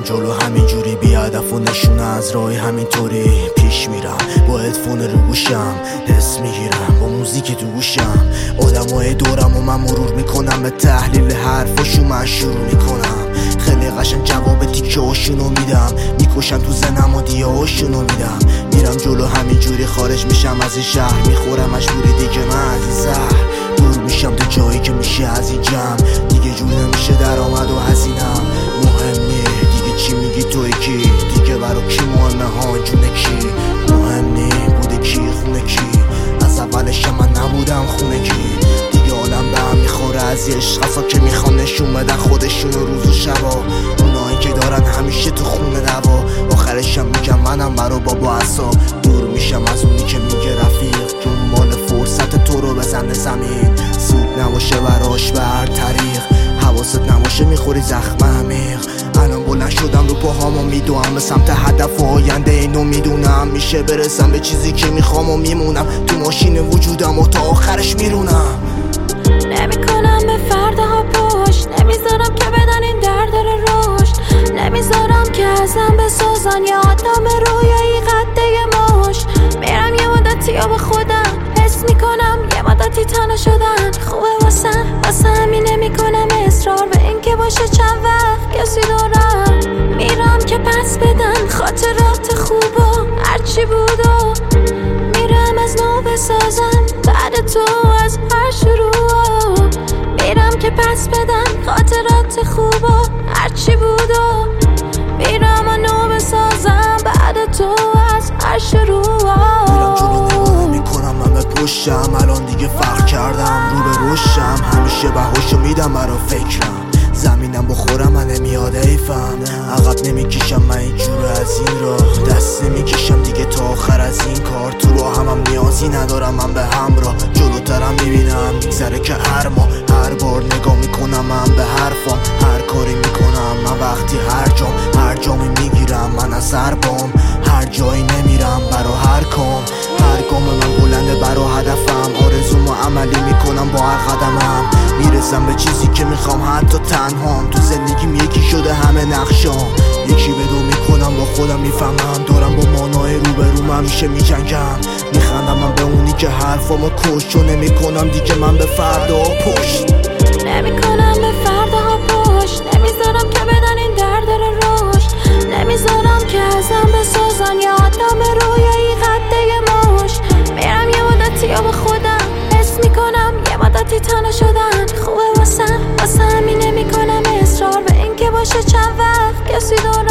جلو همینجوری بی هدف و نشونه از راهی همینطوری پیش میرم با هدفون رو گوشم حس میگیرم با موزیک تو گوشم آدمای دورم و من مرور میکنم به تحلیل حرفاشو من شروع میکنم خیلی قشنگ جواب تیکه هاشونو میدم میکشم تو زنم و دیه هاشونو میدم میرم جلو همینجوری خارج میشم از این شهر میخورم مجبوری دیگه من از این زهر دور میشم تا جایی که میشه از این جمع دیگه جور نمیشه درآمد و هزینم مهم نی دیگه چی میگی توی کی دیگه برا کی مهمه ها جونه کی مهم نی بوده کی خونه کی از اولش من نبودم خونه کی دیگه عالم به هم میخوره از یه عشقا که میخوان نشون بدن خودشون روز و شبا اونایی که دارن همیشه تو خونه دوا آخرشم میگم منم برا بابا عصا دور میشم از اونی که میگه رفیق دنبال فرصت تو رو بزنه زمین سود نباشه براش به هر طریق حواست نباشه میخوری زخم عمیق الان بلند شدم رو پاهام و میدوام به سمت هدف و آینده اینو میدونم میشه برسم به چیزی که میخوام و میمونم تو ماشین وجودم و تا آخرش میرونم نمیکنم به فردها پشت نمیذارم که بدن این درد رو رشد نمیذارم که ازم بسازن یا آدم رویایی قده ماش میرم یه مدتی یا به خودم حس میکنم یه مدتی تنها شدن خوبه واسه همین نمیکنم اصرار به این که باشه چند وقت کسی دارم میرم که پس بدن خاطرات خوبا هرچی بودو میرم از نو بسازم بعد تو از هر شروع میرم که پس بدن خاطرات خوبا هرچی بودو میرم و نو بسازم بعد تو از هر شروع میرم جلو نگاه میکنم من به پشتم الان دیگه فرق کردم رو به روشم همیشه بهاشو میدم برا فکرم زمینم بخورم من نمیاد حیفم عقب نمیکشم من اینجور از این راه دست نمیکشم دیگه تا آخر از این کار تو رو هم نیازی ندارم من به همراه جلوترم میبینم میگذره که هر ماه هر بار نگاه میکنم من به حرفام هر کاری میکنم من وقتی هر جامی میگیرم من از هر بام هر جایی نمیرم برا هر کام هر گام من بلنده برا هدفم آرزومو عملی میکنم با هر قدمم میرسم به چیزی که میخوام حتی تنهام تو زندگیم یکی شده همه نقشام یکی به دو میکنم با خودم میفهمم دارم با مانای روبروم همیشه میجنگم میخندم من به اونی که حرفامو کش چون نمیکنم دیگه من به فردا پشت نمیکنم به فردها پشت نمیذارم که بدن این درد رو رشد نمیذارم که ازم بسازن یا آدم رویایی قده ماش میرم یه مدتی یا به خودم حس میکنم یه مدتی تنها شدن خوبه واسه همین نمیکنم اصرار به این که باشه چند وقت کسی دارم